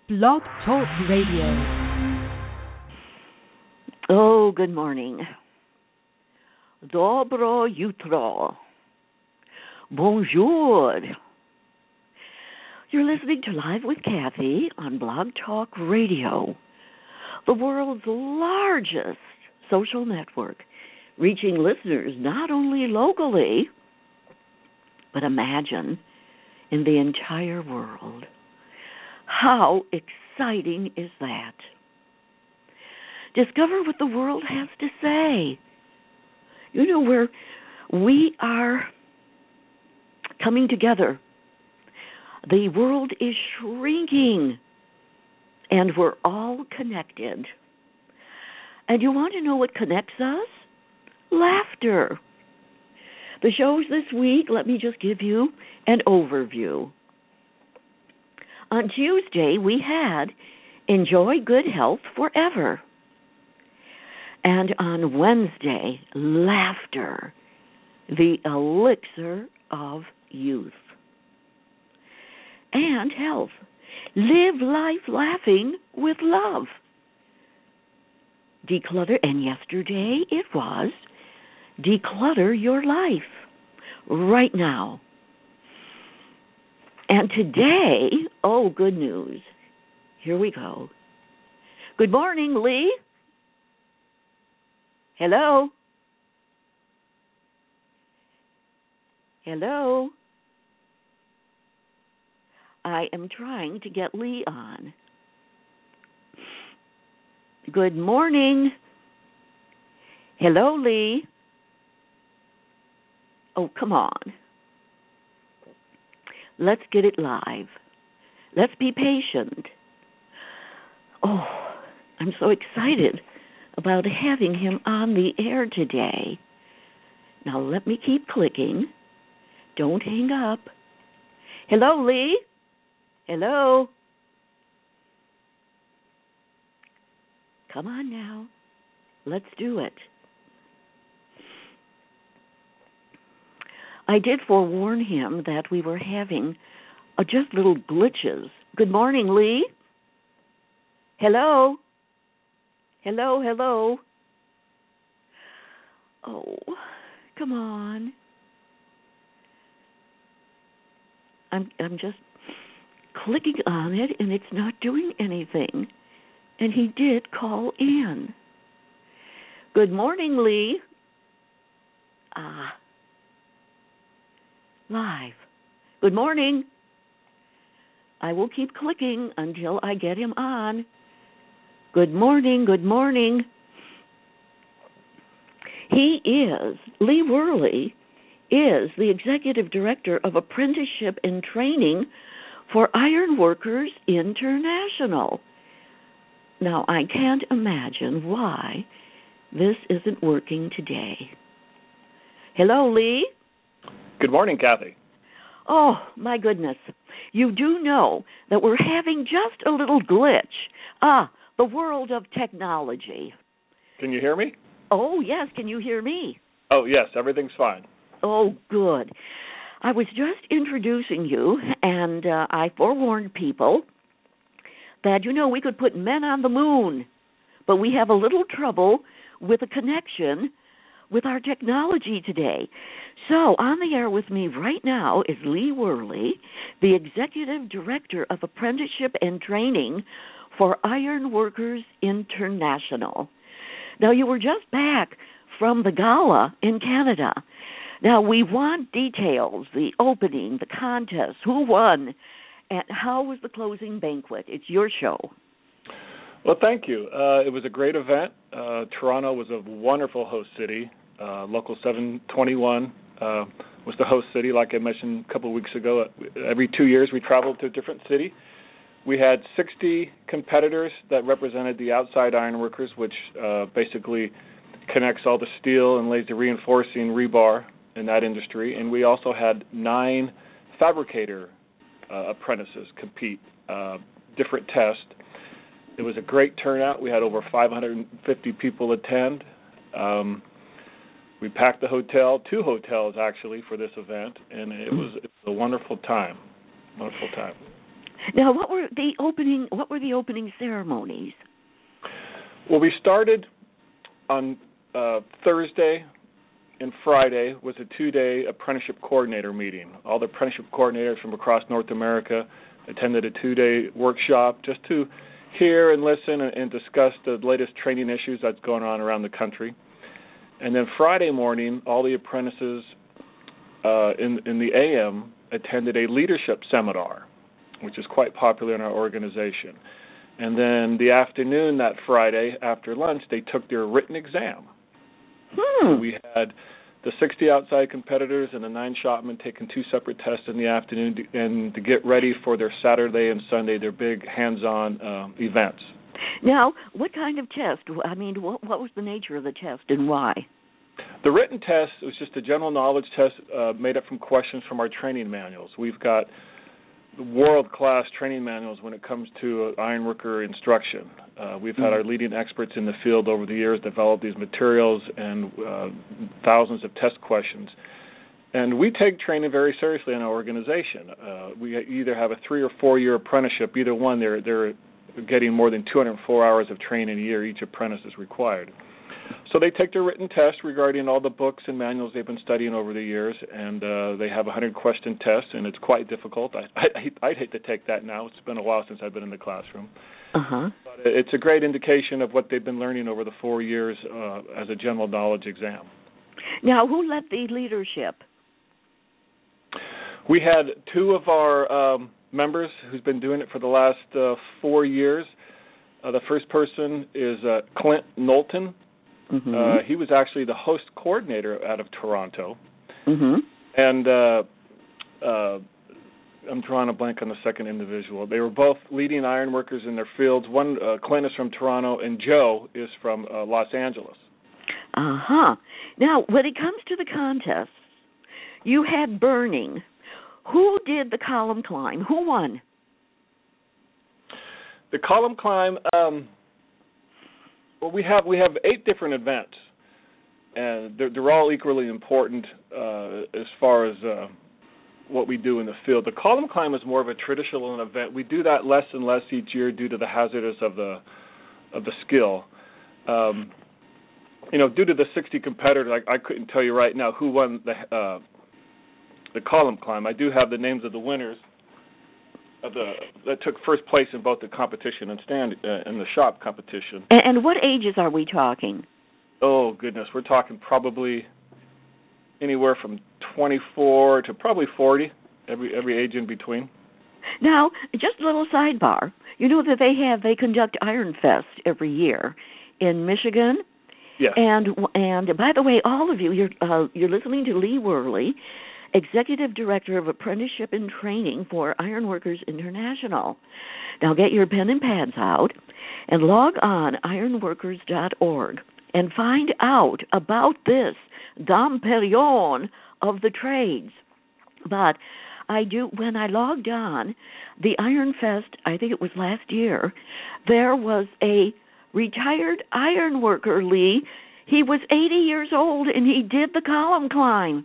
Blog Talk Radio. Oh, good morning. Dobro jutro. Bonjour. You're listening to Live with Kathy on Blog Talk Radio, the world's largest social network, reaching listeners not only locally, but imagine in the entire world. How exciting is that? Discover what the world has to say. You know, where we are coming together. The world is shrinking, and we're all connected. And you want to know what connects us? Laughter. The shows this week, let me just give you an overview. On Tuesday, we had Enjoy Good Health Forever. And on Wednesday, Laughter, the elixir of youth. And health. Live life laughing with love. Declutter, and yesterday it was Declutter Your Life right now. And today, oh, good news. Here we go. Good morning, Lee. Hello? Hello? I am trying to get Lee on. Good morning. Hello, Lee. Oh, come on. Let's get it live. Let's be patient. Oh, I'm so excited about having him on the air today. Now let me keep clicking. Don't hang up. Hello, Lee. Hello. Come on now. Let's do it. I did forewarn him that we were having just little glitches. Good morning, Lee. Hello. Hello, hello. Oh, come on. I'm just clicking on it, and it's not doing anything. And he did call in. Good morning, Lee. Live. Good morning. I will keep clicking until I get him on. Good morning, good morning. Lee Worley is the Executive Director of Apprenticeship and Training for Ironworkers International. Now, I can't imagine why this isn't working today. Hello, Lee. Good morning, Kathy. Oh, my goodness. You do know that we're having just a little glitch. The world of technology. Can you hear me? Oh, yes. Can you hear me? Oh, yes. Everything's fine. Oh, good. I was just introducing you, and I forewarned people that, we could put men on the moon, but we have a little trouble with a connection with our technology today. So on the air with me right now is Lee Worley, the Executive Director of Apprenticeship and Training for Ironworkers International. Now, you were just back from the gala in Canada. Now, we want details, the opening, the contest, who won, and how was the closing banquet? It's your show. Well, thank you. It was a great event. Toronto was a wonderful host city. Local 721 was the host city, like I mentioned a couple of weeks ago. Every 2 years we traveled to a different city. We had 60 competitors that represented the outside ironworkers, which basically connects all the steel and lays the reinforcing rebar in that industry. And we also had 9 fabricator apprentices compete, different tests. It was a great turnout. We had over 550 people attend. We packed the hotel, 2 hotels actually, for this event, and it was a wonderful time. Wonderful time. Now, what were the opening ceremonies? Well, we started on Thursday and Friday was a 2-day apprenticeship coordinator meeting. All the apprenticeship coordinators from across North America attended a 2-day workshop just to hear and listen and discuss the latest training issues that's going on around the country. And then Friday morning, all the apprentices in the AM attended a leadership seminar, which is quite popular in our organization. And then the afternoon that Friday, after lunch, they took their written exam. So we had the 60 outside competitors and the 9 shopmen taking 2 separate tests in the afternoon to get ready for their Saturday and Sunday, their big hands-on events. Now, what kind of test? I mean, what was the nature of the test and why? The written test was just a general knowledge test made up from questions from our training manuals. We've got world-class training manuals when it comes to ironworker instruction. We've had our leading experts in the field over the years develop these materials and thousands of test questions. And we take training very seriously in our organization. We either have a 3 or 4 year apprenticeship. Either one, they're getting more than 204 hours of training a year. Each apprentice is required. So they take their written test regarding all the books and manuals they've been studying over the years, and they have a 100-question test, and it's quite difficult. I'd hate to take that now. It's been a while since I've been in the classroom. Uh-huh. But it's a great indication of what they've been learning over the 4 years as a general knowledge exam. Now, who led the leadership? We had 2 of our members who's been doing it for the last 4 years. The first person is Clint Knowlton. Mm-hmm. He was actually the host coordinator out of Toronto. Mm-hmm. And I'm drawing a blank on the second individual. They were both leading iron workers in their fields. One, Clint, is from Toronto, and Joe is from Los Angeles. Uh-huh. Now, when it comes to the contests, you had burning. Who did the column climb? Who won? The column climb, well, we have 8 different events, and they're all equally important as far as what we do in the field. The column climb is more of a traditional event. We do that less and less each year due to the hazardous of the skill. Due to the 60 competitors, I couldn't tell you right now who won the column climb. I do have the names of the winners that took first place in both the competition and the shop competition. And what ages are we talking? Oh goodness, we're talking probably anywhere from 24 to probably 40. Every age in between. Now, just a little sidebar. You know that they conduct Iron Fest every year in Michigan. Yes. And by the way, all of you, you're listening to Lee Worley, Executive Director of Apprenticeship and Training for Ironworkers International. Now get your pen and pads out and log on ironworkers.org and find out about this Dom Perignon of the trades. But when I logged on, the Iron Fest, I think it was last year, there was a retired ironworker, Lee. He was 80 years old and he did the column climb.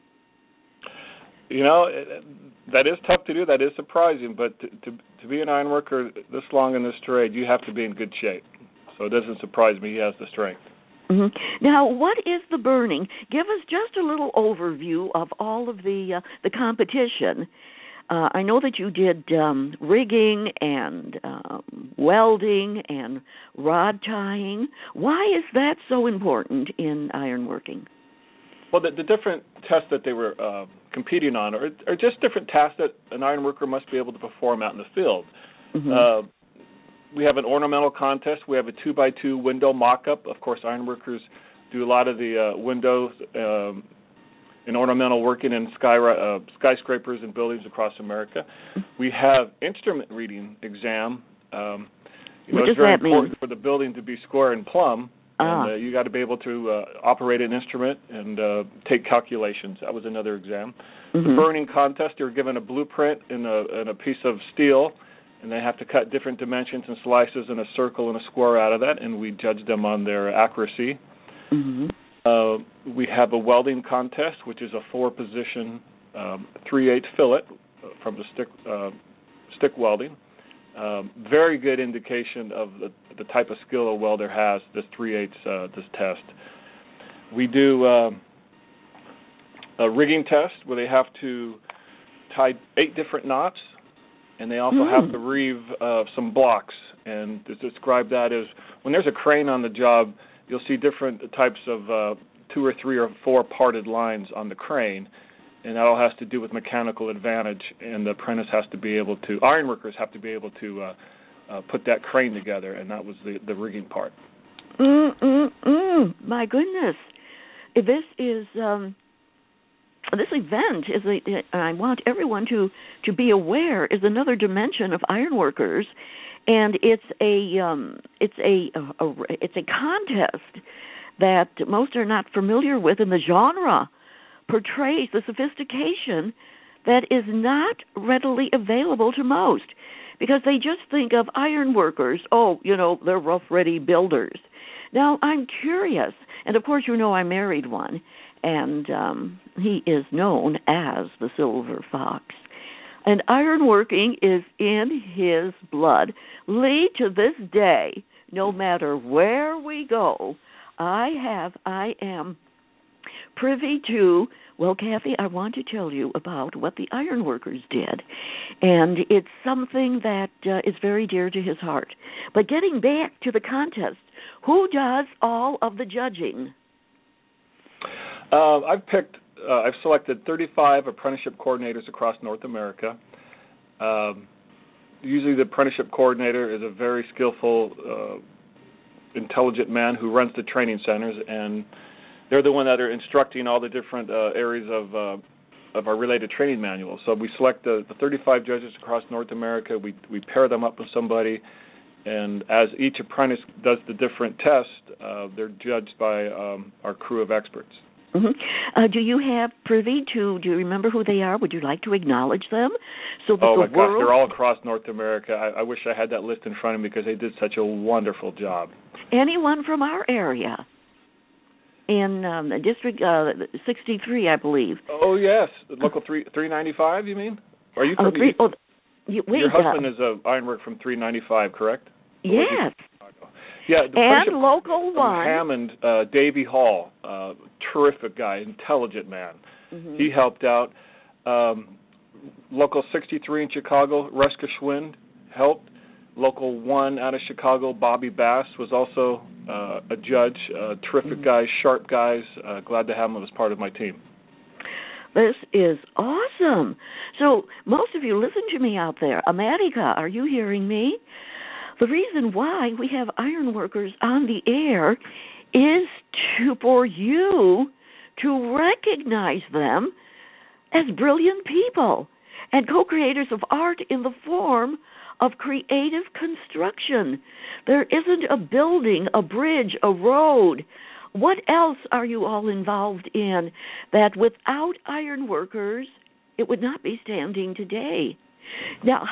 That is tough to do. That is surprising. But to be an iron worker this long in this trade, you have to be in good shape. So it doesn't surprise me he has the strength. Mm-hmm. Now, what is the burning? Give us just a little overview of all of the competition. I know that you did rigging and welding and rod tying. Why is that so important in ironworking? Well, the different tests that they were competing on are just different tasks that an ironworker must be able to perform out in the field. Mm-hmm. We have an ornamental contest. We have a 2x2 window mock-up. Of course, ironworkers do a lot of the windows and ornamental working in skyscrapers and buildings across America. We have instrument reading exam. What it's very does that important mean? for the building to be square and plumb. And you got to be able to operate an instrument and take calculations. That was another exam. Mm-hmm. The burning contest, they were given a blueprint and a piece of steel, and they have to cut different dimensions and slices in a circle and a square out of that, and we judge them on their accuracy. Mm-hmm. We have a welding contest, which is a 4-position 3/8 fillet from the stick welding. Very good indication of the type of skill a welder has, this 3/8, this test. We do a rigging test where they have to tie 8 different knots, and they also have to reeve some blocks. And to describe that is when there's a crane on the job, you'll see different types of 2 or 3 or 4 parted lines on the crane, and that all has to do with mechanical advantage, and the apprentice has to be able to, ironworkers have to be able to put that crane together, and that was the rigging part. My goodness. This is this event is I want everyone to be aware, is another dimension of ironworkers, and it's a contest that most are not familiar with, and the genre portrays the sophistication that is not readily available to most, because they just think of iron workers, they're rough, ready builders. Now, I'm curious, and of course I married one, and he is known as the Silver Fox. And ironworking is in his blood. Lee, to this day, no matter where we go, I am privy to, well, Kathy, I want to tell you about what the ironworkers did. And it's something that is very dear to his heart. But getting back to the contest, who does all of the judging? I've selected 35 apprenticeship coordinators across North America. Usually the apprenticeship coordinator is a very skillful, intelligent man who runs the training centers, and they're the one that are instructing all the different areas of our related training manual. So we select the 35 judges across North America. We pair them up with somebody, and as each apprentice does the different tests, they're judged by our crew of experts. Mm-hmm. Do you have privy to? Do you remember who they are? Would you like to acknowledge them? So that gosh, they're all across North America. I wish I had that list in front of me because they did such a wonderful job. Anyone from our area? In District 63, I believe. Oh, yes. Local 395, you mean? Are you from your husband is an ironwork from 395, correct? Yes. Yeah, and local one. Hammond, Davey Hall, terrific guy, intelligent man. Mm-hmm. He helped out. Local 63 in Chicago, Russ Geschwind helped. Local 1 out of Chicago, Bobby Bass, was also a judge. Terrific guys, sharp guys. Glad to have him as part of my team. This is awesome. So most of you, listen to me out there. America, are you hearing me? The reason why we have ironworkers on the air is for you to recognize them as brilliant people and co-creators of art in the form of creative construction. There isn't a building, a bridge, a road. What else are you all involved in that without ironworkers, it would not be standing today? Now,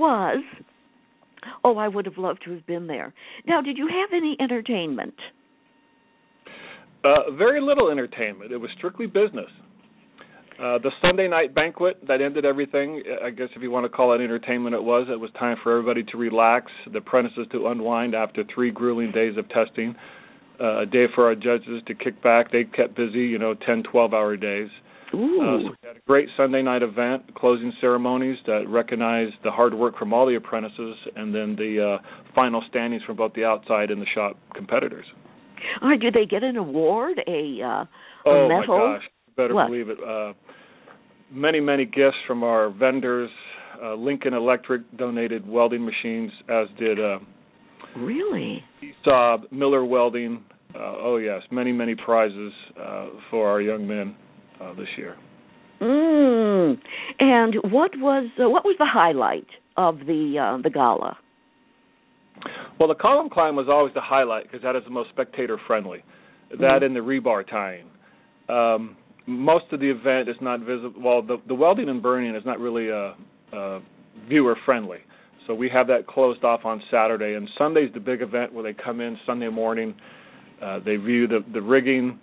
I would have loved to have been there. Now, did you have any entertainment? Very little entertainment. It was strictly business. The Sunday night banquet, that ended everything. I guess if you want to call it entertainment, it was. It was time for everybody to relax, the apprentices to unwind after 3 grueling days of testing, a day for our judges to kick back. They kept busy, 10, 12-hour days. So we had a great Sunday night event, closing ceremonies that recognized the hard work from all the apprentices, and then the final standings from both the outside and the shop competitors. All right, did they get an award, a medal? Oh, my gosh. Better believe it. Many, many gifts from our vendors. Lincoln Electric donated welding machines, as did really? ESAB, Miller Welding. Oh, yes, many, many prizes for our young men this year. And what was the highlight of the gala? Well, the column climb was always the highlight because that is the most spectator-friendly. That and the rebar tying. Most of the event is not visible. Well, the welding and burning is not really viewer-friendly. So we have that closed off on Saturday. And Sunday's the big event where they come in Sunday morning. They view the rigging,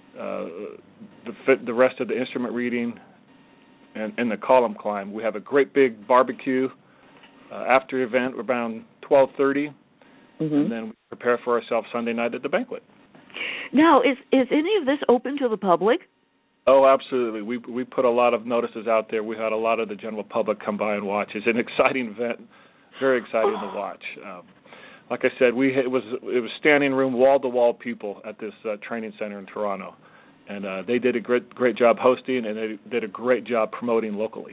the rest of the instrument reading, and the column climb. We have a great big barbecue After the event, around 12:30, Mm-hmm. and then we prepare for ourselves Sunday night at the banquet. Now, is any of this open to the public? Oh, absolutely. We put a lot of notices out there. We had a lot of the general public come by and watch. It's an exciting event, very exciting to watch. Like I said, it was standing room, wall-to-wall people at this training center in Toronto, and they did a great job hosting, and they did a great job promoting locally.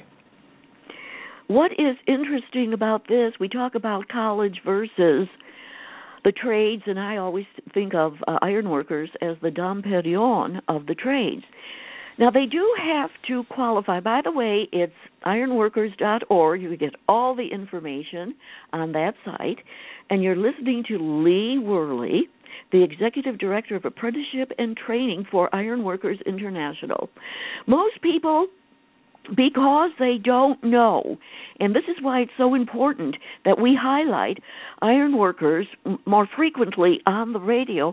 What is interesting about this, we talk about college versus the trades, and I always think of ironworkers as the Dom Perignon of the trades. Now, they do have to qualify. By the way, it's ironworkers.org. You can get all the information on that site. And you're listening to Lee Worley, the Executive Director of Apprenticeship and Training for Ironworkers International. Most people, because they don't know, and this is why it's so important that we highlight ironworkers more frequently on the radio.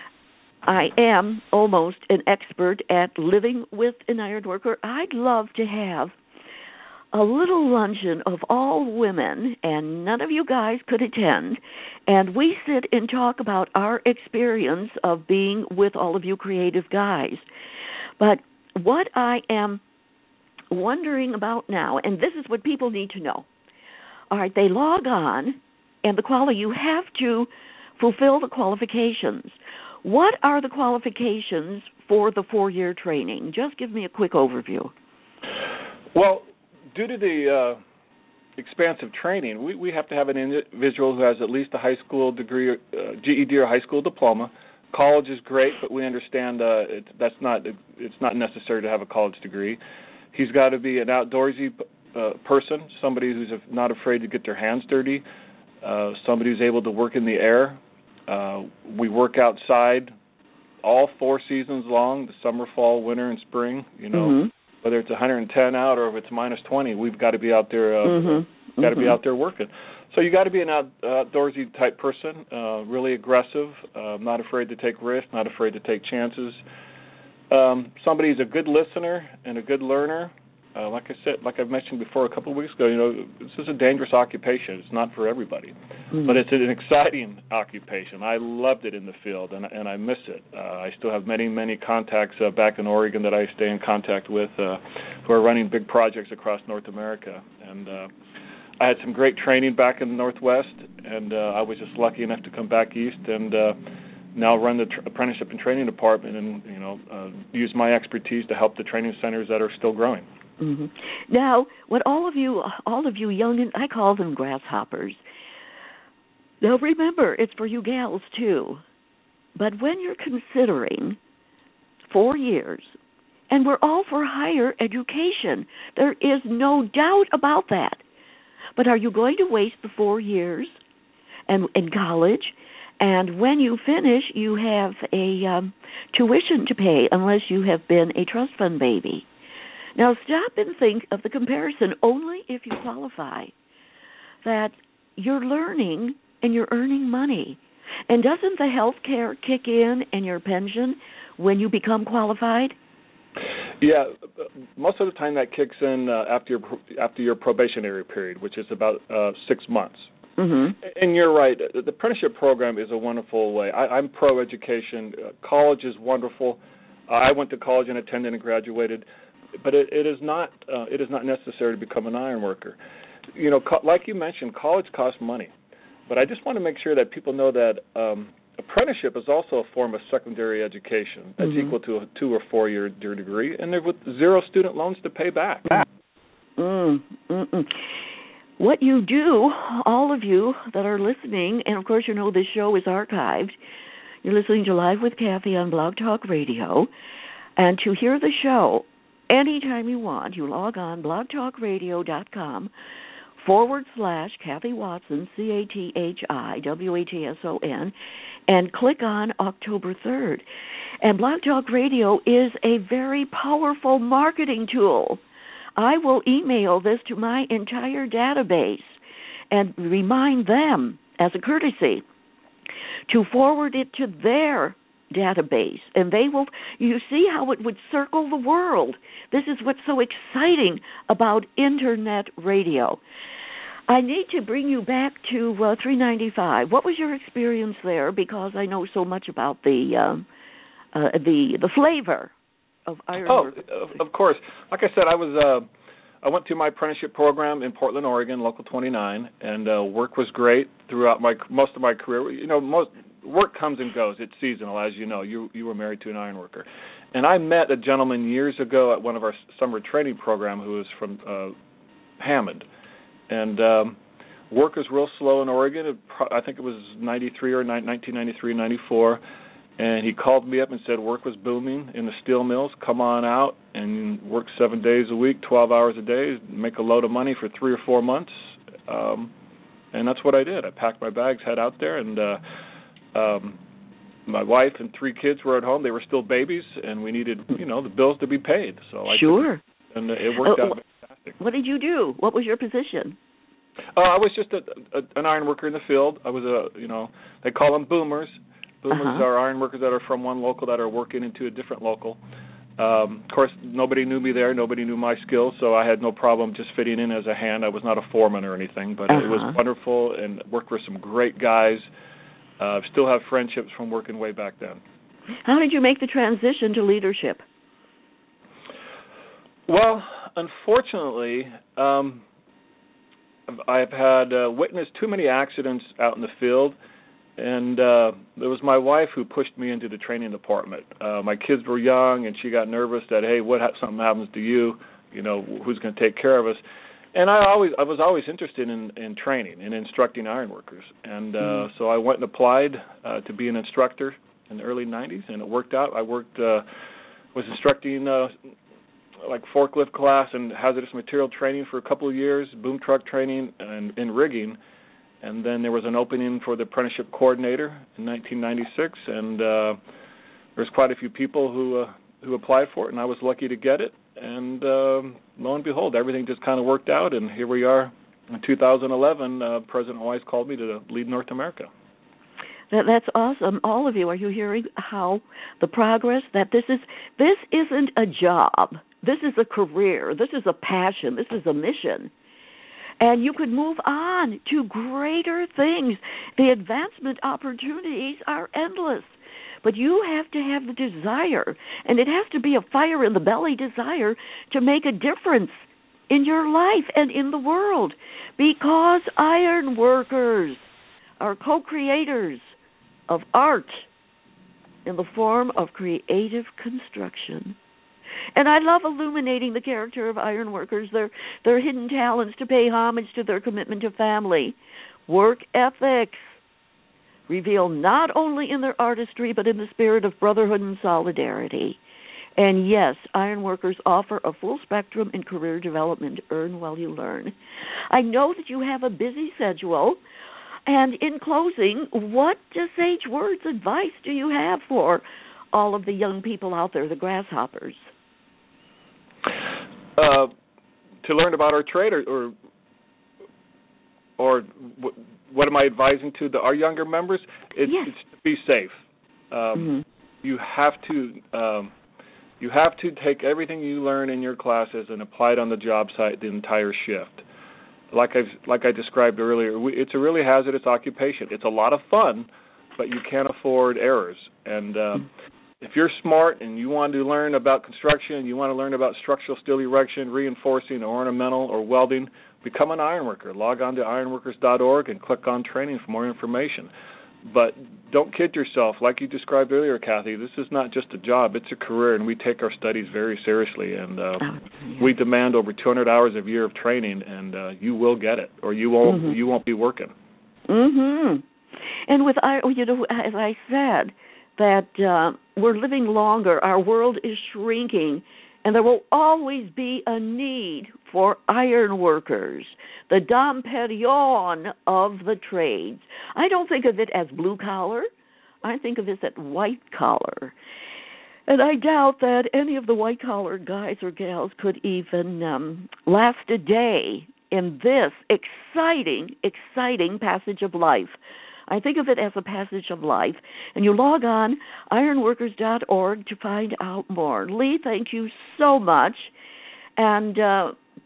I am almost an expert at living with an ironworker. I'd love to have a little luncheon of all women, and none of you guys could attend, and we sit and talk about our experience of being with all of you creative guys. But what I am wondering about now, and this is what people need to know. All right, they log on, and you have to fulfill the qualifications. What are the qualifications for the 4-year training? Just give me a quick overview. Well, due to the expansive training, we have to have an individual who has at least a high school degree, GED or high school diploma. College is great, but we understand it's not necessary to have a college degree. He's got to be an outdoorsy person, somebody who's not afraid to get their hands dirty, somebody who's able to work in the air. We work outside all 4 seasons long, the summer, fall, winter, and spring. Mm-hmm. Whether it's 110 out or if it's minus 20, we've got to be out there. Got to be out there working. So you got to be an outdoorsy type person, really aggressive, not afraid to take risks, not afraid to take chances. Somebody who's a good listener and a good learner. Like I said, like I mentioned before a couple of weeks ago, this is a dangerous occupation. It's not for everybody, but it's an exciting occupation. I loved it in the field, and I miss it. I still have many contacts back in Oregon that I stay in contact with who are running big projects across North America. And I had some great training back in the Northwest, and I was just lucky enough to come back east and now run the apprenticeship and training department and use my expertise to help the training centers that are still growing. Mm-hmm. Now, what all of you young, I call them grasshoppers. Now, remember, it's for you gals too. But when you're considering 4 years, and we're all for higher education, there is no doubt about that. But are you going to waste the 4 years and in college? And when you finish, you have a tuition to pay unless you have been a trust fund baby. Now, stop and think of the comparison only if you qualify, that you're learning and you're earning money. And doesn't the health care kick in and your pension when you become qualified? Yeah, most of the time that kicks in after your probationary period, which is about 6 months. Mm-hmm. And you're right. The apprenticeship program is a wonderful way. I'm pro-education. College is wonderful. I went to college and attended and graduated. But it is not necessary to become an iron worker. Like you mentioned, college costs money. But I just want to make sure that people know that apprenticeship is also a form of secondary education that's equal to a 2 or 4 year degree, and they're with 0 student loans to pay back. What you do, all of you that are listening, and of course this show is archived. You're listening to Live with Kathy on Blog Talk Radio, and to hear the show anytime you want, you log on blogtalkradio.com/Kathy Watson, CathiWatson, and click on October 3rd. And Blog Talk Radio is a very powerful marketing tool. I will email this to my entire database and remind them, as a courtesy, to forward it to their database, and they will. You see how it would circle the world. This is what's so exciting about Internet radio. I need to bring you back to 395. What was your experience there? Because I know so much about the flavor of ironworkers. Of course. Like I said, I went through my apprenticeship program in Portland, Oregon, Local 29, and work was great throughout most of my career. You know, work comes and goes. It's seasonal, as you know. You were married to an ironworker. And I met a gentleman years ago at one of our summer training program who was from Hammond. And work was real slow in Oregon. I think it was 1993, 94. And he called me up and said work was booming in the steel mills. Come on out and work 7 days a week, 12 hours a day, make a load of money for 3 or 4 months. And that's what I did. I packed my bags, head out there, and my wife and 3 kids were at home. They were still babies, and we needed, the bills to be paid. So sure. And it worked out fantastic. What did you do? What was your position? I was just an iron worker in the field. I was they call them boomers. Boomers are iron workers that are from one local that are working into a different local. Of course, nobody knew me there. Nobody knew my skills, so I had no problem just fitting in as a hand. I was not a foreman or anything, but it was wonderful and worked with some great guys. Still have friendships from working way back then. How did you make the transition to leadership? Well, unfortunately, I've had witnessed too many accidents out in the field, and it was my wife who pushed me into the training department. My kids were young, and she got nervous that, hey, something happens to you, who's going to take care of us? And I was always interested in training and instructing ironworkers, and so I went and applied to be an instructor in the early 90s, and it worked out. I was instructing like forklift class and hazardous material training for a couple of years, boom truck training and rigging, and then there was an opening for the apprenticeship coordinator in 1996, and there's quite a few people who applied for it, and I was lucky to get it. And lo and behold, everything just kind of worked out, and here we are in 2011. President Wise called me to lead North America. That's awesome. All of you, are you hearing how the progress that this isn't a job. This is a career. This is a passion. This is a mission. And you could move on to greater things. The advancement opportunities are endless. But you have to have the desire, and it has to be a fire in the belly desire to make a difference in your life and in the world, because iron workers are co-creators of art in the form of creative construction. And I love illuminating the character of iron workers, their hidden talents, to pay homage to their commitment to family, work ethics, revealed not only in their artistry but in the spirit of brotherhood and solidarity. And yes, ironworkers offer a full spectrum in career development. Earn while you learn. I know that you have a busy schedule, and in closing, what sage words advice do you have for all of the young people out there, the grasshoppers? To learn about our trade, or what am I advising to our younger members? It's to be safe. You have to take everything you learn in your classes and apply it on the job site the entire shift. Like I described earlier, it's a really hazardous occupation. It's a lot of fun, but you can't afford errors. And if you're smart and you want to learn about construction, you want to learn about structural steel erection, reinforcing, ornamental, or welding, become an ironworker. Log on to ironworkers.org and click on training for more information. But don't kid yourself. Like you described earlier, Kathy, this is not just a job. It's a career, and we take our studies very seriously. And we demand over 200 hours a year of training, and you will get it, or you won't be working. And with, as I said, that we're living longer, our world is shrinking, and there will always be a need for iron workers, the Dom Perignon of the trades. I don't think of it as blue collar. I think of it as white collar. And I doubt that any of the white collar guys or gals could even last a day in this exciting passage of life. I think of it as a passage of life. And you log on, ironworkers.org, to find out more. Lee, thank you so much. And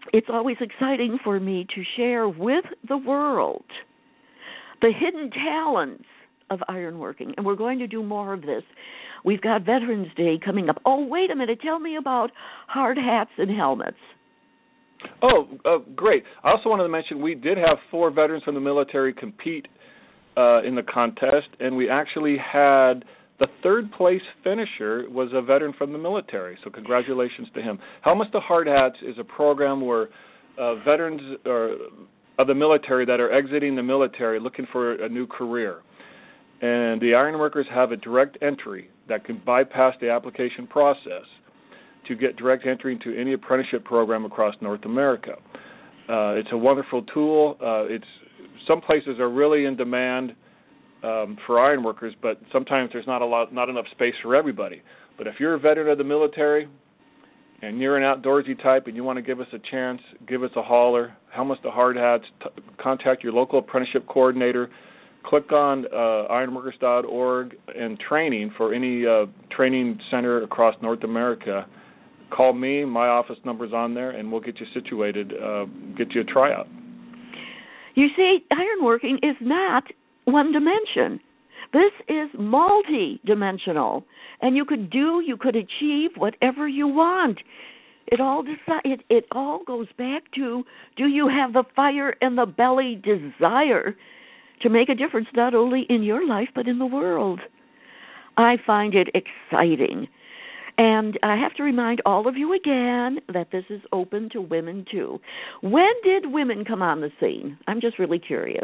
it's always exciting for me to share with the world the hidden talents of ironworking, and we're going to do more of this. We've got Veterans Day coming up. Oh, wait a minute. Tell me about hard hats and helmets. Oh, great. I also wanted to mention we did have 4 veterans from the military compete in the contest, and we actually had the third place finisher was a veteran from the military, so congratulations to him. Helmets to Hard Hats is a program where veterans of the military that are exiting the military looking for a new career. And the ironworkers have a direct entry that can bypass the application process to get direct entry into any apprenticeship program across North America. It's a wonderful tool. Some places are really in demand for ironworkers, but sometimes there's not enough space for everybody. But if you're a veteran of the military and you're an outdoorsy type and you want to give us a chance, give us a holler. Helmets to Hard Hats. Contact your local apprenticeship coordinator. Click on ironworkers.org and training for any training center across North America. Call me. My office number's on there, and we'll get you situated, get you a tryout. You see, ironworking is not one dimension. This is multi-dimensional, and you could achieve whatever you want. It all goes back to, do you have the fire and the belly desire to make a difference not only in your life but in the world? I find it exciting. And I have to remind all of you again that this is open to women too. When did women come on the scene? I'm just really curious.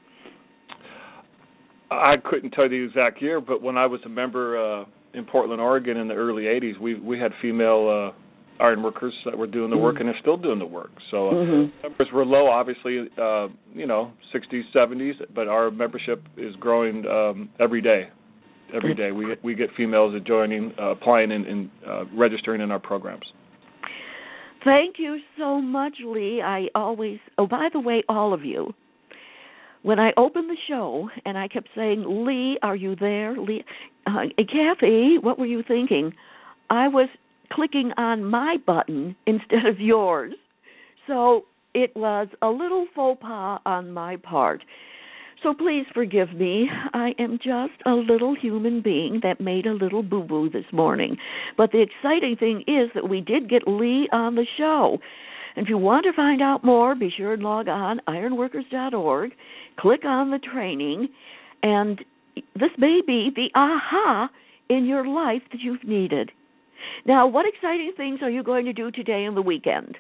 I couldn't tell you the exact year, but when I was a member in Portland, Oregon in the early 80s, we had female ironworkers that were doing the work and are still doing the work. So numbers were low, obviously, 60s, 70s, but our membership is growing every day. Every day we get females joining, applying and registering in our programs. Thank you so much, Lee. By the way, all of you, when I opened the show and I kept saying, Lee, are you there? Lee, Kathy, what were you thinking? I was clicking on my button instead of yours. So it was a little faux pas on my part. So please forgive me. I am just a little human being that made a little boo-boo this morning. But the exciting thing is that we did get Lee on the show. And if you want to find out more, be sure and log on ironworkers.org, click on the training, and this may be the aha in your life that you've needed. Now, what exciting things are you going to do today and the weekend?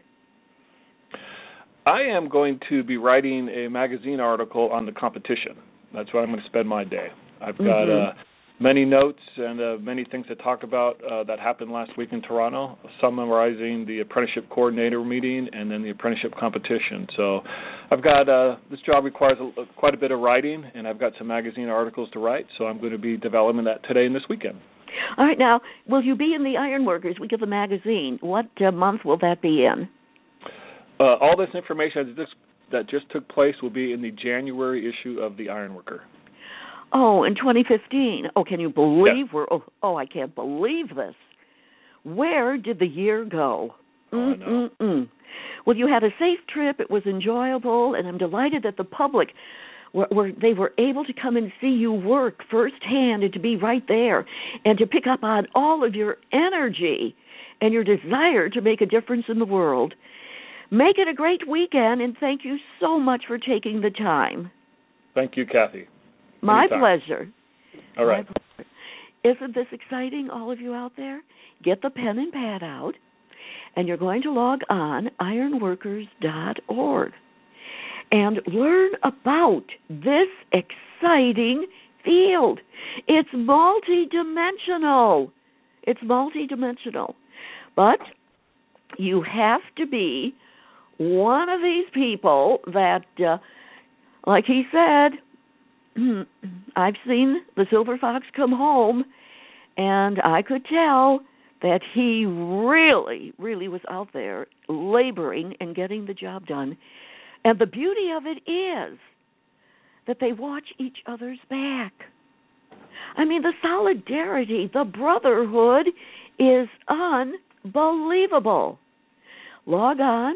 I am going to be writing a magazine article on the competition. That's where I'm going to spend my day. I've got many notes and many things to talk about that happened last week in Toronto, summarizing the apprenticeship coordinator meeting and then the apprenticeship competition. So I've got this job requires quite a bit of writing, and I've got some magazine articles to write, so I'm going to be developing that today and this weekend. All right. Now, will you be in the Ironworkers Week of the Magazine? What month will that be in? All this information that just took place will be in the January issue of the Ironworker. Oh, in 2015. Oh, can you believe yes. I can't believe this. Where did the year go? I know. Well, you had a safe trip. It was enjoyable, and I'm delighted that the public they were able to come and see you work firsthand and to be right there and to pick up on all of your energy and your desire to make a difference in the world. Make it a great weekend, and thank you so much for taking the time. Thank you, Kathy. My Anytime. pleasure. All right. My pleasure. Isn't this exciting, all of you out there? Get the pen and pad out, and you're going to log on ironworkers.org and learn about this exciting field. It's multidimensional. But you have to be one of these people that, like he said, I've seen the silver fox come home, and I could tell that he really, really was out there laboring and getting the job done. And the beauty of it is that they watch each other's back. I mean, the solidarity, the brotherhood is unbelievable. log on,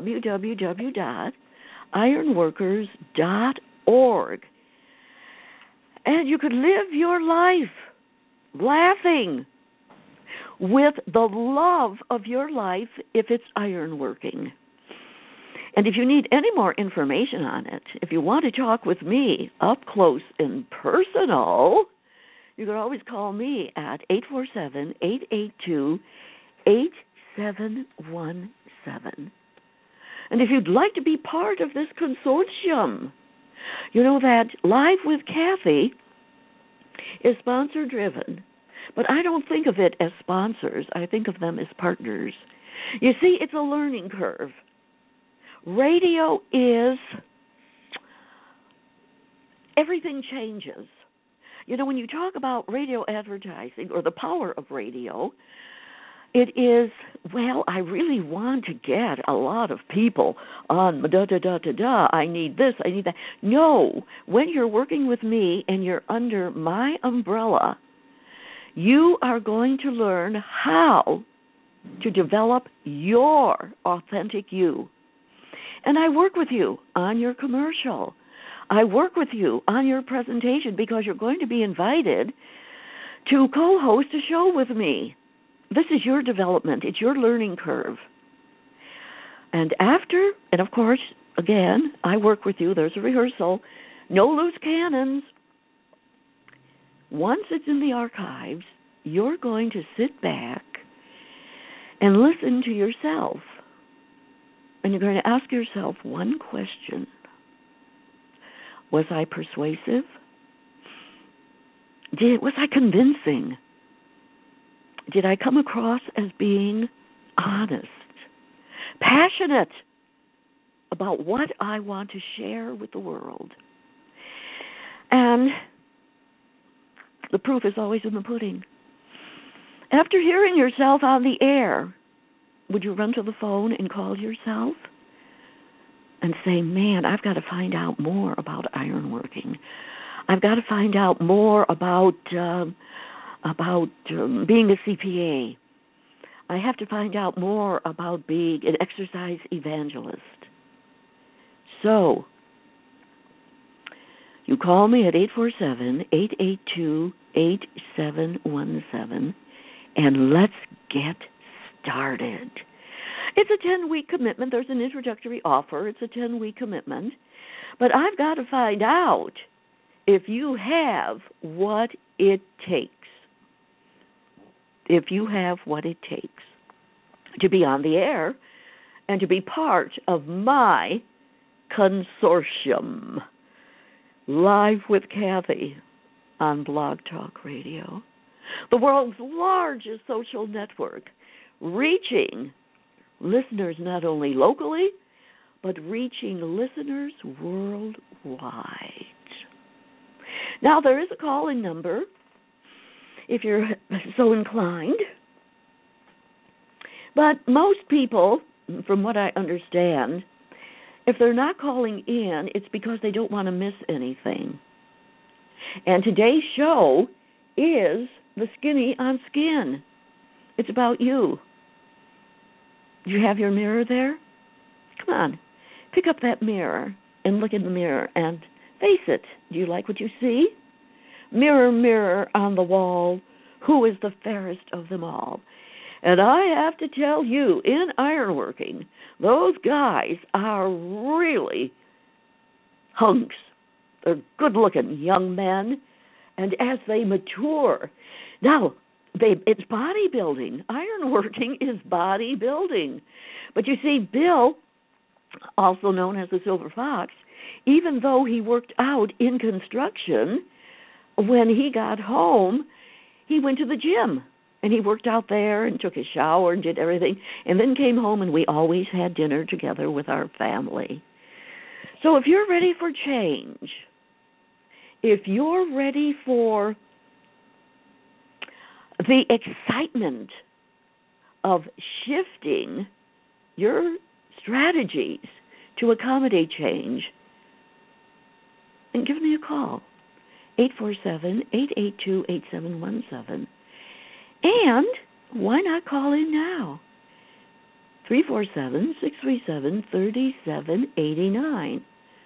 www.ironworkers.org. And you could live your life laughing with the love of your life if it's ironworking. And if you need any more information on it, if you want to talk with me up close and personal, you can always call me at 847-882-8717. And if you'd like to be part of this consortium, you know that Live with Kathy is sponsor-driven, but I don't think of it as sponsors. I think of them as partners. You see, it's a learning curve. Radio is, everything changes. You know, when you talk about radio advertising or the power of radio, it is, well, I really want to get a lot of people on da-da-da-da-da. I need this, I need that. No, when you're working with me and you're under my umbrella, you are going to learn how to develop your authentic you. And I work with you on your commercial. I work with you on your presentation because you're going to be invited to co-host a show with me. This is your development. It's your learning curve. And after, and of course, again, I work with you. There's a rehearsal. No loose cannons. Once it's in the archives, you're going to sit back and listen to yourself. And you're going to ask yourself one question. Was I persuasive? Was I convincing? Did I come across as being honest, passionate about what I want to share with the world? And the proof is always in the pudding. After hearing yourself on the air, would you run to the phone and call yourself and say, man, I've got to find out more about ironworking. I've got to find out more about being a CPA. I have to find out more about being an exercise evangelist. So, you call me at 847-882-8717, and let's get started. It's a 10-week commitment. There's an introductory offer. It's a 10-week commitment. But I've got to find out if you have what it takes. If you have what it takes to be on the air and to be part of my consortium, Live with Kathy on Blog Talk Radio, the world's largest social network, reaching listeners not only locally, but reaching listeners worldwide. Now, there is a call-in number, if you're so inclined. But most people, from what I understand, if they're not calling in, it's because they don't want to miss anything. And today's show is the Skinny on Skin. It's about you. Do you have your mirror there? Come on, pick up that mirror and look in the mirror and face it. Do you like what you see? Mirror, mirror on the wall, who is the fairest of them all? And I have to tell you, in ironworking, those guys are really hunks. They're good-looking young men, and as they mature, now, it's bodybuilding. Ironworking is bodybuilding. But you see, Bill, also known as the Silver Fox, even though he worked out in construction, when he got home, he went to the gym. And he worked out there and took a shower and did everything, and then came home, and we always had dinner together with our family. So if you're ready for change, if you're ready for the excitement of shifting your strategies to accommodate change, then give me a call, 847-882-8717. And why not call in now? 347-637-3789.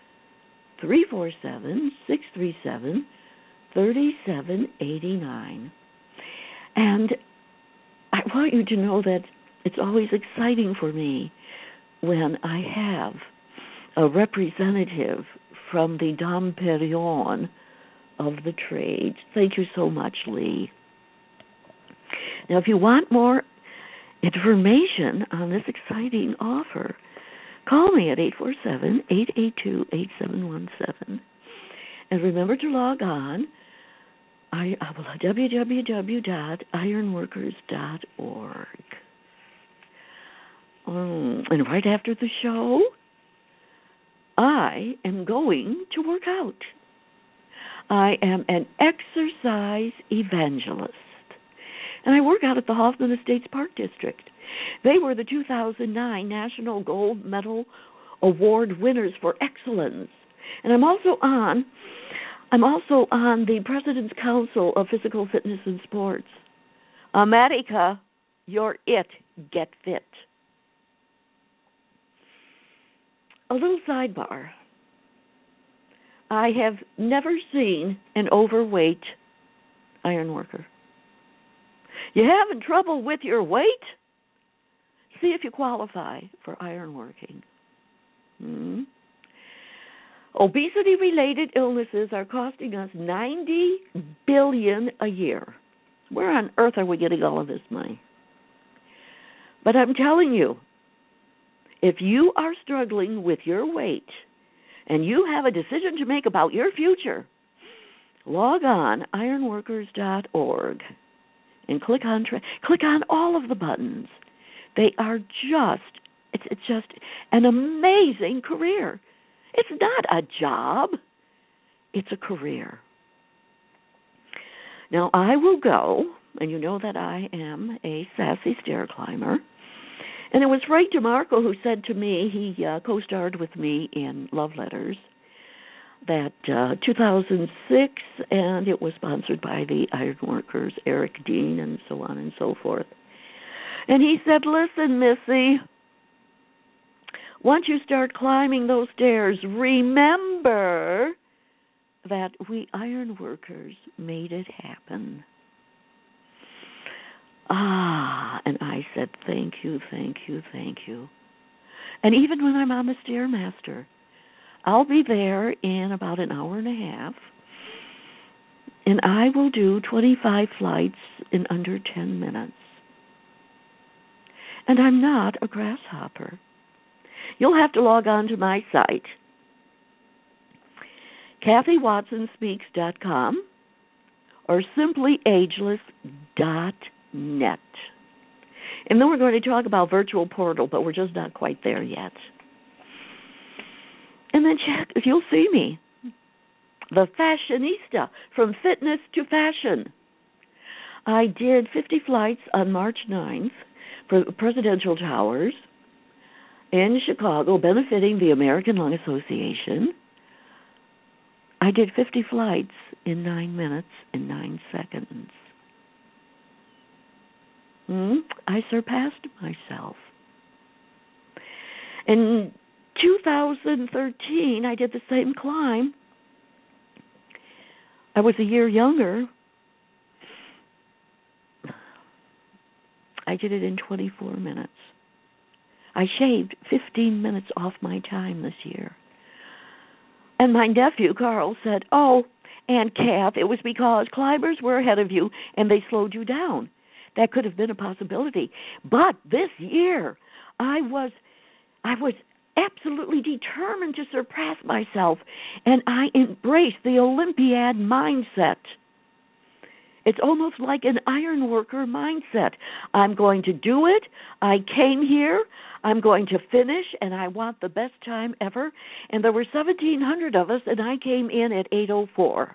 347-637-3789. And I want you to know that it's always exciting for me when I have a representative from the Dom Perignon of the trade. Thank you so much, Lee. Now, if you want more information on this exciting offer, call me at 847-882-8717. And remember to log on www.ironworkers.org. And right after the show, I am going to work out. I am an exercise evangelist, and I work out at the Hoffman Estates Park District. They were the 2009 National Gold Medal Award winners for excellence. And I'm also on the President's Council of Physical Fitness and Sports. America, you're it. Get fit. A little sidebar. I have never seen an overweight iron worker. You having trouble with your weight? See if you qualify for ironworking. Obesity-related illnesses are costing us $90 billion a year. Where on earth are we getting all of this money? But I'm telling you, if you are struggling with your weight and you have a decision to make about your future, log on ironworkers.org and click on all of the buttons. They are it's just an amazing career. It's not a job. It's a career. Now, I will go, and you know that I am a sassy stair climber. And it was Frank DeMarco who said to me, he co-starred with me in Love Letters, that 2006, and it was sponsored by the Ironworkers, Eric Dean, and so on and so forth. And he said, listen, Missy, once you start climbing those stairs, remember that we ironworkers made it happen. And I said, thank you, thank you, thank you. And even when I'm on the Stairmaster, I'll be there in about an hour and a half, and I will do 25 flights in under 10 minutes. And I'm not a grasshopper. You'll have to log on to my site, KathyWatsonSpeaks.com or simplyageless.net. And then we're going to talk about Virtual Portal, but we're just not quite there yet. And then check if you'll see me, the fashionista, from fitness to fashion. I did 50 flights on March 9th for Presidential Towers in Chicago, benefiting the American Lung Association. I did 50 flights in 9 minutes and 9 seconds. I surpassed myself. In 2013, I did the same climb. I was a year younger. I did it in 24 minutes. I shaved 15 minutes off my time this year. And my nephew, Carl, said, oh, Aunt Kath, it was because climbers were ahead of you and they slowed you down. That could have been a possibility. But this year, I was absolutely determined to surpass myself, and I embraced the Olympiad mindset. It's almost like an ironworker mindset. I'm going to do it. I came here. I'm going to finish, and I want the best time ever. And there were 1,700 of us, and I came in at 8:04.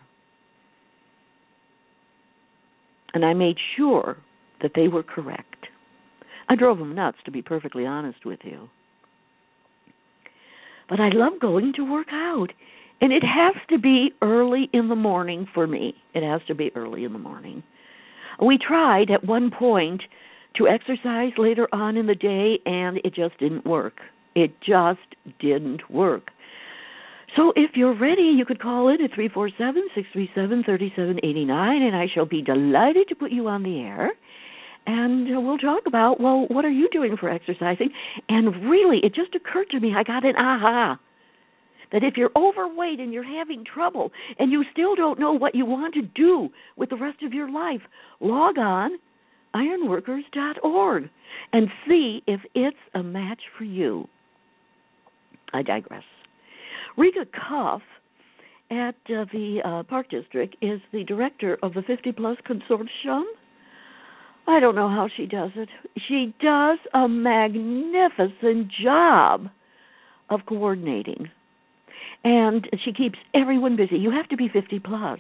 And I made sure that they were correct. I drove them nuts, to be perfectly honest with you. But I love going to work out. And it has to be early in the morning for me. It has to be early in the morning. We tried at one point to exercise later on in the day, and it just didn't work. It just didn't work. So if you're ready, you could call in at 347-637-3789, and I shall be delighted to put you on the air. And we'll talk about, well, what are you doing for exercising? And really, it just occurred to me, I got an aha, that if you're overweight and you're having trouble and you still don't know what you want to do with the rest of your life, log on ironworkers.org and see if it's a match for you. I digress. Rika Cuff at the Park District is the director of the 50 Plus Consortium. I don't know how she does it. She does a magnificent job of coordinating. And she keeps everyone busy. You have to be 50 plus.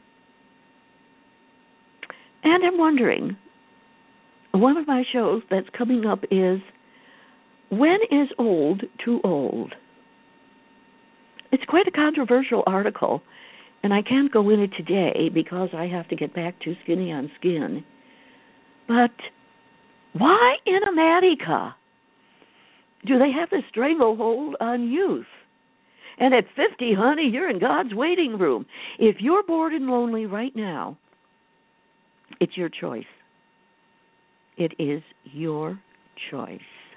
And I'm wondering, one of my shows that's coming up is, when is old too old? It's quite a controversial article, and I can't go in it today because I have to get back to Skinny on Skin. But why in America do they have this stranglehold on youth? And at 50, honey, you're in God's waiting room. If you're bored and lonely right now, it's your choice. It is your choice.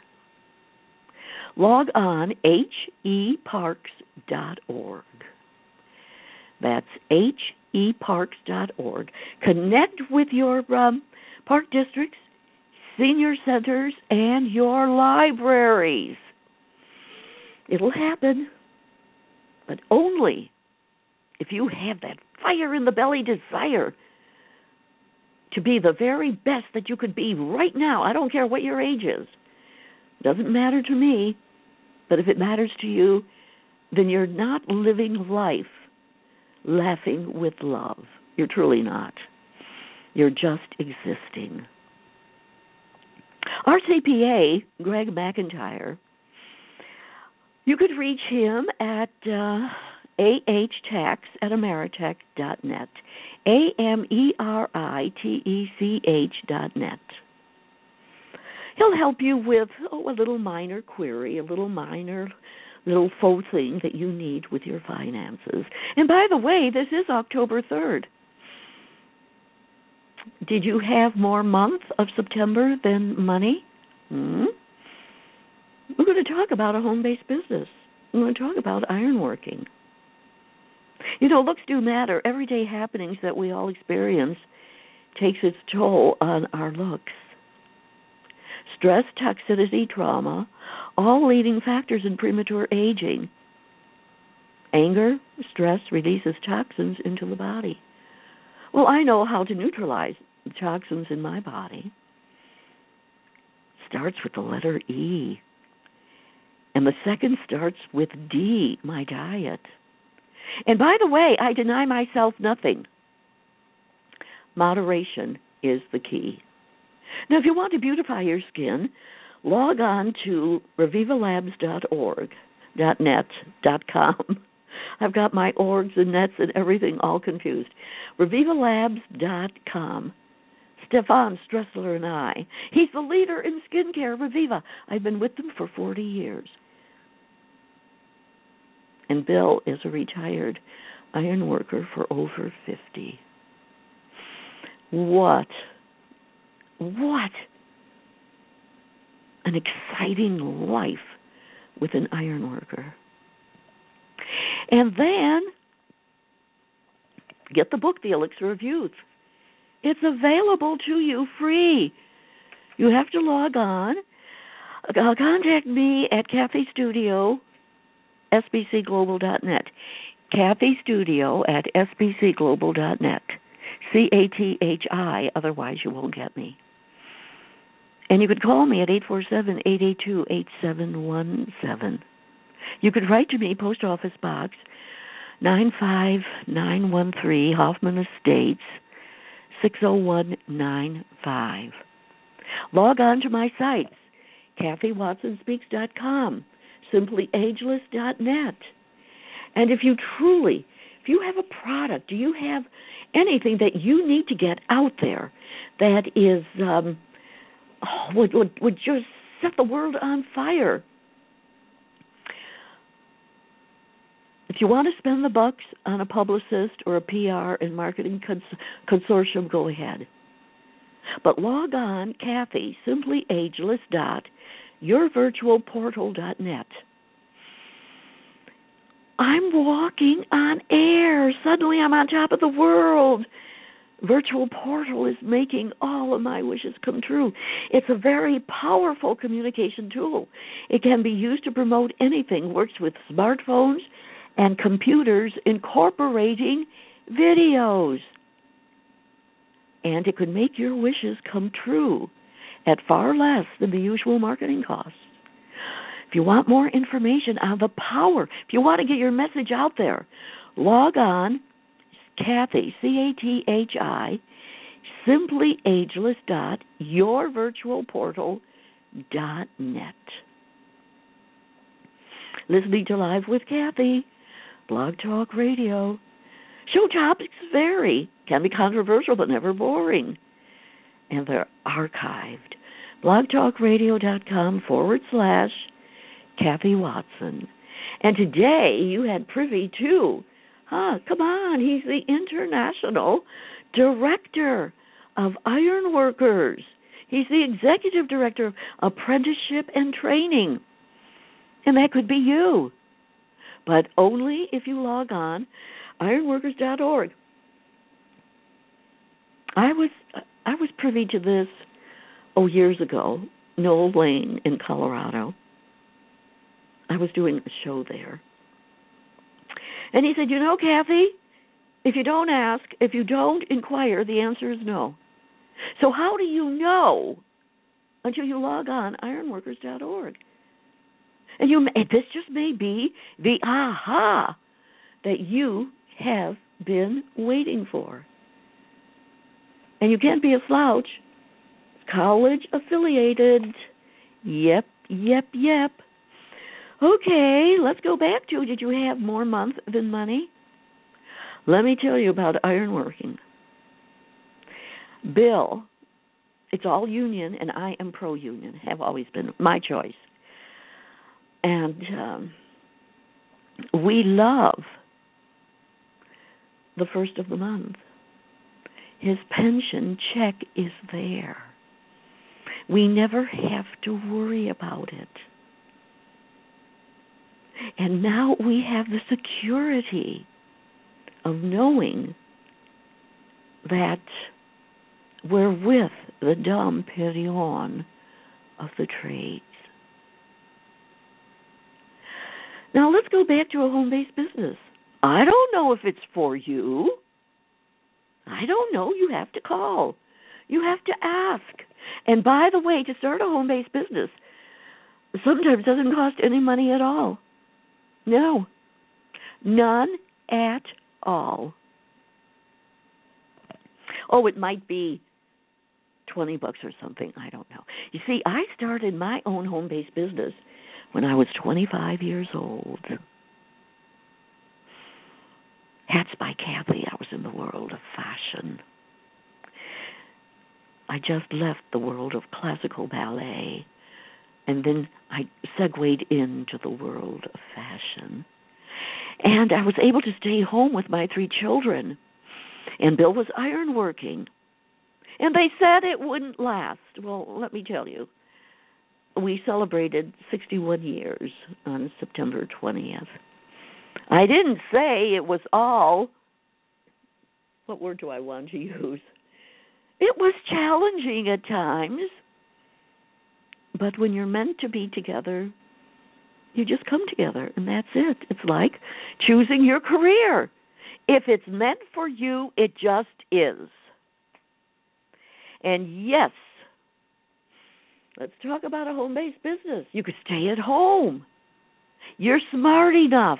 Log on heparks.org. That's heparks.org. Connect with your park districts, senior centers, and your libraries. It'll happen, but only if you have that fire in the belly desire to be the very best that you could be right now. I don't care what your age is. Doesn't matter to me, but if it matters to you, then you're not living life laughing with love. You're truly not. You're just existing. Our CPA, Greg McIntyre, you could reach him at ahtax@ameritech.net, AMERITECH.net. He'll help you with a little minor query, a little faux thing that you need with your finances. And by the way, this is October 3rd. Did you have more month of September than money? We're going to talk about a home-based business. We're going to talk about ironworking. You know, looks do matter. Everyday happenings that we all experience takes its toll on our looks. Stress, toxicity, trauma, all leading factors in premature aging. Anger, stress releases toxins into the body. Well, I know how to neutralize the toxins in my body. Starts with the letter E. And the second starts with D, my diet. And by the way, I deny myself nothing. Moderation is the key. Now, if you want to beautify your skin, log on to revivalabs.org, .net, .com. I've got my orgs and nets and everything all confused. revivalabs.com. Stefan Stressler and I. He's the leader in skincare, Reviva. I've been with them for 40 years. And Bill is a retired iron worker for over 50. What an exciting life with an iron worker. And then get the book, The Elixir of Youth. It's available to you free. You have to log on. Contact me at Kathy Studio, sbcglobal.net. Kathy Studio at sbcglobal.net. CATHI, otherwise you won't get me. And you could call me at 847-882-8717. You could write to me, Post Office Box 95913, Hoffman Estates, 60195. Log on to my sites, KathyWatsonSpeaks.com, SimplyAgeless.net. And if you have a product, do you have anything that you need to get out there that is would just set the world on fire. If you want to spend the bucks on a publicist or a PR and marketing consortium, go ahead. But log on, Kathy, simplyageless.yourvirtualportal.net. I'm walking on air. Suddenly I'm on top of the world. Virtual Portal is making all of my wishes come true. It's a very powerful communication tool. It can be used to promote anything. Works with smartphones and computers incorporating videos. And it could make your wishes come true at far less than the usual marketing costs. If you want more information on the power, if you want to get your message out there, log on, Kathy, Cathi, simplyageless.yourvirtualportal.net. Listening to Live with Kathy, Blog Talk Radio. Show topics vary, can be controversial but never boring, and they're archived. blogtalkradio.com/Kathy Watson. And today you had privy to, come on, he's the International Director of Ironworkers. He's the Executive Director of Apprenticeship and Training. And that could be you, but only if you log on ironworkers.org. I was privy to this years ago. Noel Lane in Colorado. I was doing a show there, and he said, Kathy, if you don't ask, if you don't inquire, the answer is no. So how do you know until you log on ironworkers.org? And this just may be the aha that you have been waiting for. And you can't be a slouch. College affiliated. Yep. Okay, let's go back to, did you have more month than money? Let me tell you about ironworking. Bill, it's all union, and I am pro-union, have always been my choice. And we love the first of the month. His pension check is there. We never have to worry about it. And now we have the security of knowing that we're with the Dom Perignon of the trades. Now let's go back to a home-based business. I don't know if it's for you. I don't know. You have to call. You have to ask. And by the way, to start a home-based business sometimes doesn't cost any money at all. No. None at all. Oh, it might be $20 or something. I don't know. You see, I started my own home-based business when I was 25 years old. Hats by Kathy. I was in the world of fashion. I just left the world of classical ballet, and then I segued into the world of fashion. And I was able to stay home with my 3 children. And Bill was ironworking. And they said it wouldn't last. Well, let me tell you. We celebrated 61 years on September 20th. I didn't say it was all. What word do I want to use? It was challenging at times. But when you're meant to be together, you just come together, and that's it. It's like choosing your career. If it's meant for you, it just is. And yes, let's talk about a home-based business. You could stay at home. You're smart enough.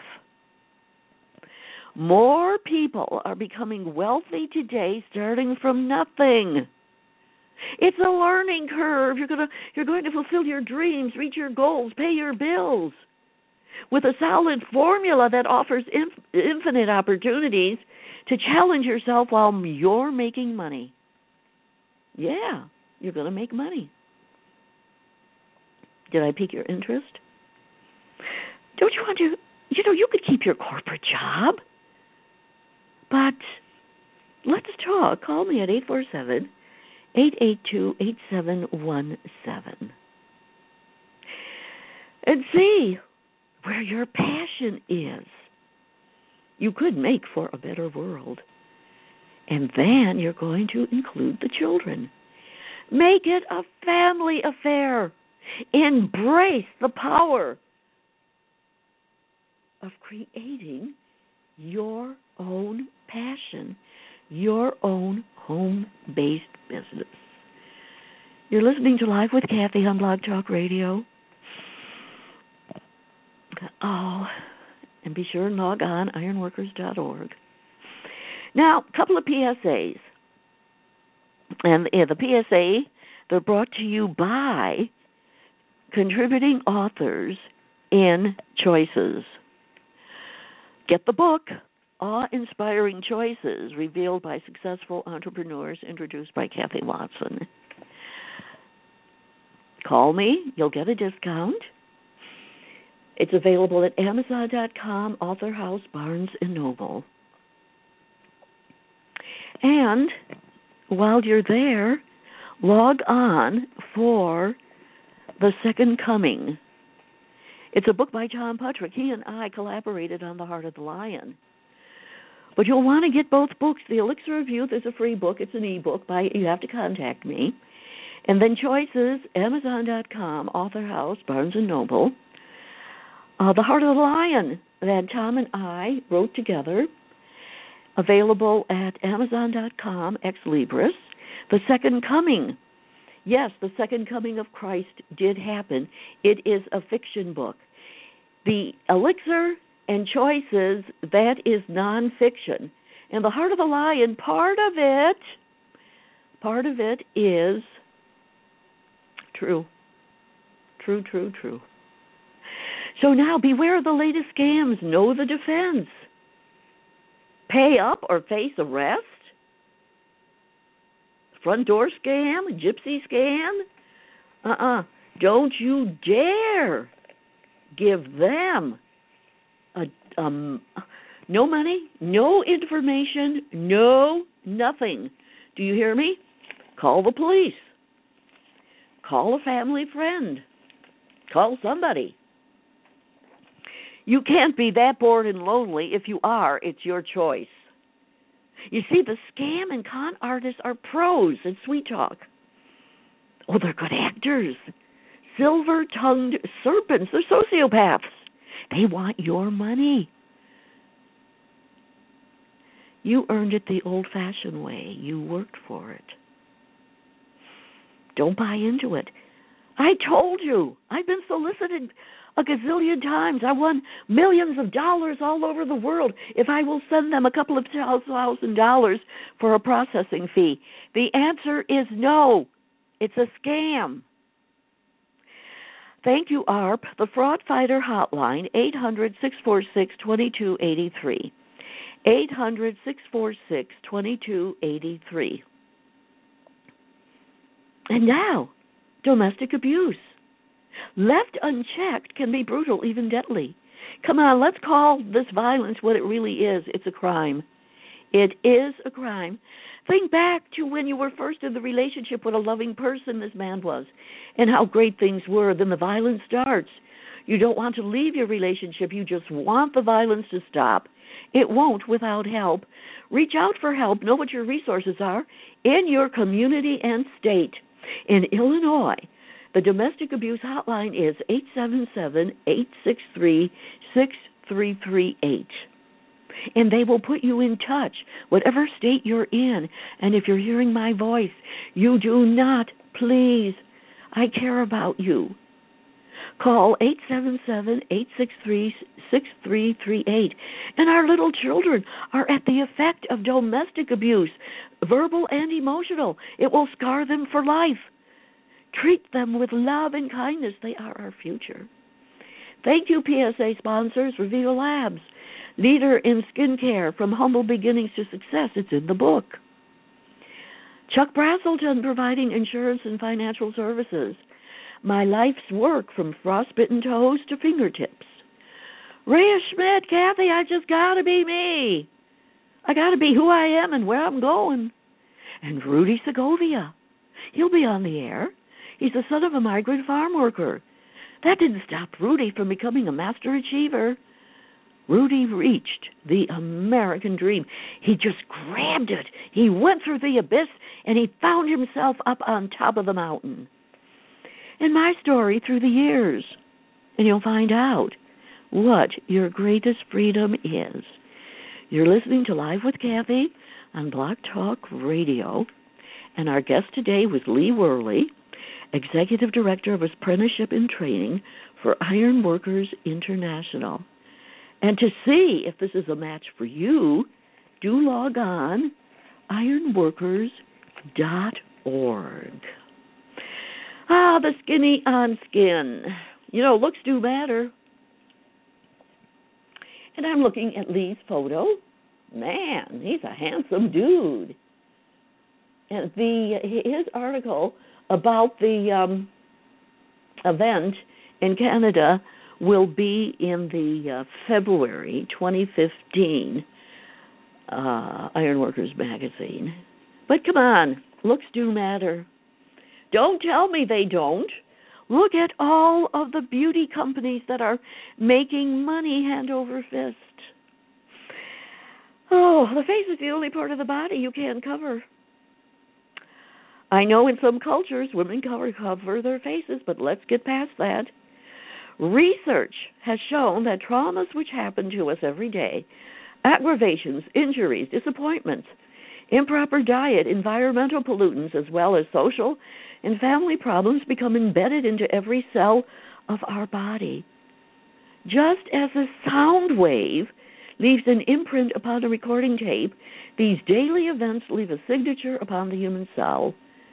More people are becoming wealthy today starting from nothing. It's a learning curve. You're going to fulfill your dreams, reach your goals, pay your bills with a solid formula that offers infinite opportunities to challenge yourself while you're making money. Yeah, you're going to make money. Did I pique your interest? Don't you want to, you could keep your corporate job, but let's talk. Call me at 847-882-8717 and see where your passion is. You could make for a better world. And then you're going to include the children. Make it a family affair. Embrace the power of creating your own passion, your own home-based business. You're listening to Live with Kathy on Blog Talk Radio. Oh, and be sure and log on, ironworkers.org. Now, a couple of PSAs. And the PSA, they're brought to you by contributing authors in Choices. Get the book, Awe-Inspiring Choices, Revealed by Successful Entrepreneurs, introduced by Kathy Watson. Call me. You'll get a discount. It's available at Amazon.com, Author House, Barnes & Noble. And while you're there, log on for The Second Coming. It's a book by John Puttrick. He and I collaborated on The Heart of the Lion. But you'll want to get both books. The Elixir of Youth is a free book. It's an e-book. You have to contact me. And then Choices, Amazon.com, Author House, Barnes & Noble. The Heart of the Lion that Tom and I wrote together, available at Amazon.com, Ex Libris. The Second Coming. Yes, The Second Coming of Christ did happen. It is a fiction book. The Elixir and Choices, that is nonfiction. And The Heart of the Lion, part of it is true. True. So now, beware of the latest scams. Know the defense. Pay up or face arrest? Front door scam? Gypsy scam? Don't you dare give them no money, no information, no nothing. Do you hear me? Call the police. Call a family friend. Call somebody. You can't be that bored and lonely. If you are, it's your choice. You see, the scam and con artists are pros at sweet talk. Oh, they're good actors. Silver-tongued serpents. They're sociopaths. They want your money. You earned it the old-fashioned way. You worked for it. Don't buy into it. I told you. I've been solicited a gazillion times. I won millions of dollars all over the world if I will send them a couple of $1,000 for a processing fee. The answer is no. It's a scam. Thank you, ARP, the Fraud Fighter Hotline, 800-646-2283. 800-646-2283. And now, domestic abuse. Left unchecked can be brutal, even deadly. Come on, let's call this violence what it really is. It's a crime. It is a crime. Think back to when you were first in the relationship with a loving person, this man was, and how great things were. Then the violence starts. You don't want to leave your relationship. You just want the violence to stop. It won't without help. Reach out for help. Know what your resources are in your community and state. In Illinois, the domestic abuse hotline is 877-863-6338. And they will put you in touch, whatever state you're in. And if you're hearing my voice, you do not, please, I care about you. Call 877-863-6338. And our little children are at the effect of domestic abuse, verbal and emotional. It will scar them for life. Treat them with love and kindness. They are our future. Thank you, PSA sponsors, Reveal Labs, leader in skincare from humble beginnings to success. It's in the book. Chuck Brazelton, providing insurance and financial services. my life's work from frostbitten toes to fingertips. Rhea Schmidt, Kathy, I just gotta be me. I gotta be who I am and where I'm going. And Rudy Segovia, he'll be on the air. He's the son of a migrant farm worker. That didn't stop Rudy from becoming a master achiever. Rudy reached the American dream. He just grabbed it. He went through the abyss, and he found himself up on top of the mountain. And my story through the years. And you'll find out what your greatest freedom is. You're listening to Live with Kathy on Blog Talk Radio. And our guest today was Lee Worley, Executive Director of Apprenticeship and Training for Iron Workers International. And to see if this is a match for you, do log on ironworkers.org. The skinny on skin. You know, looks do matter. And I'm looking at Lee's photo. Man, he's a handsome dude. And his article about the event in Canada will be in the February 2015 Ironworkers magazine. But come on, looks do matter. Don't tell me they don't. Look at all of the beauty companies that are making money hand over fist. Oh, the face is the only part of the body you can't cover. I know in some cultures women cover their faces, but let's get past that. Research has shown that traumas which happen to us every day, aggravations, injuries, disappointments, improper diet, environmental pollutants, as well as social and family problems become embedded into every cell of our body. Just as a sound wave leaves an imprint upon a recording tape, these daily events leave a signature upon the human cell.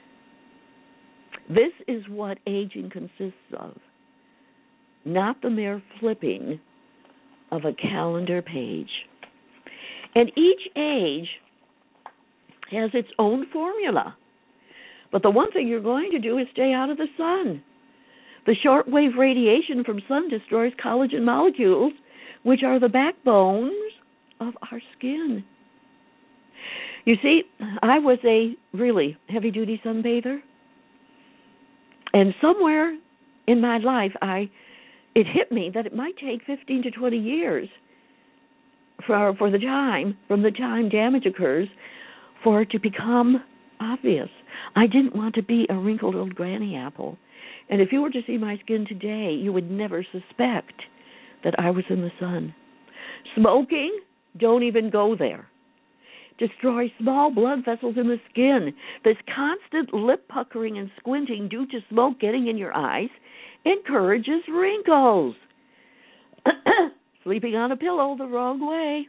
This is what aging consists of, not the mere flipping of a calendar page. And each age has its own formula. But the one thing you're going to do is stay out of the sun. The shortwave radiation from sun destroys collagen molecules, which are the backbones of our skin. You see, I was a really heavy-duty sunbather. And somewhere in my life, it hit me that it might take 15 to 20 years from the time damage occurs for it to become obvious. I didn't want to be a wrinkled old granny apple. And if you were to see my skin today, you would never suspect that I was in the sun. Smoking, don't even go there. Destroys small blood vessels in the skin. This constant lip puckering and squinting due to smoke getting in your eyes encourages wrinkles. Sleeping on a pillow the wrong way.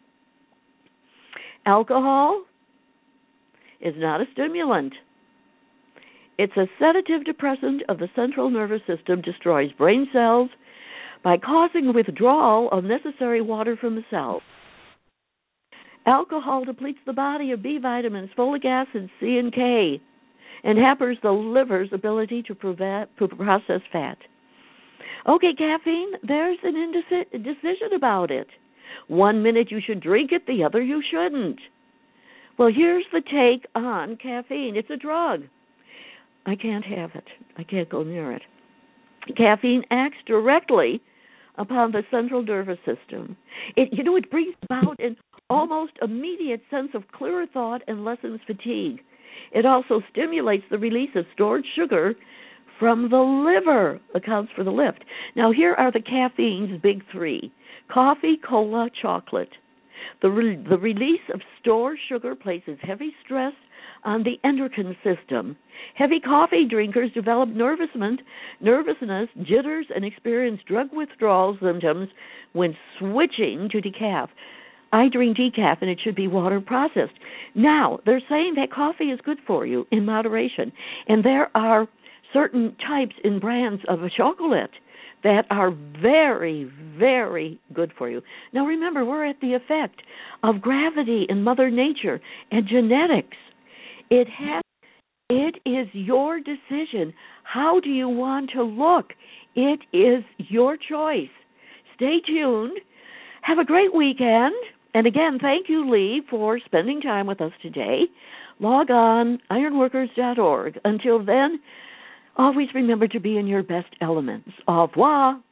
Alcohol is not a stimulant. It's a sedative depressant of the central nervous system, destroys brain cells by causing withdrawal of necessary water from the cells. Alcohol depletes the body of B vitamins, folic acid, C and K, and hampers the liver's ability to process fat. Okay, caffeine, there's an indecision about it. 1 minute you should drink it, the other you shouldn't. Well, here's the take on caffeine. It's a drug. I can't have it. I can't go near it. Caffeine acts directly upon the central nervous system. It brings about an almost immediate sense of clearer thought and lessens fatigue. It also stimulates the release of stored sugar from the liver, accounts for the lift. Now, here are the caffeine's big three: coffee, cola, chocolate. The release of stored sugar places heavy stress on the endocrine system. Heavy coffee drinkers develop nervousness, jitters, and experience drug withdrawal symptoms when switching to decaf. I drink decaf, and it should be water processed. Now, they're saying that coffee is good for you in moderation, and there are certain types and brands of chocolate that are very, very good for you. Now, remember, we're at the effect of gravity and Mother Nature and genetics. It has It is your decision. How do you want to look? It is your choice. Stay tuned. Have a great weekend. And again, thank you, Lee, for spending time with us today. Log on, ironworkers.org. Until then, always remember to be in your best elements. Au revoir.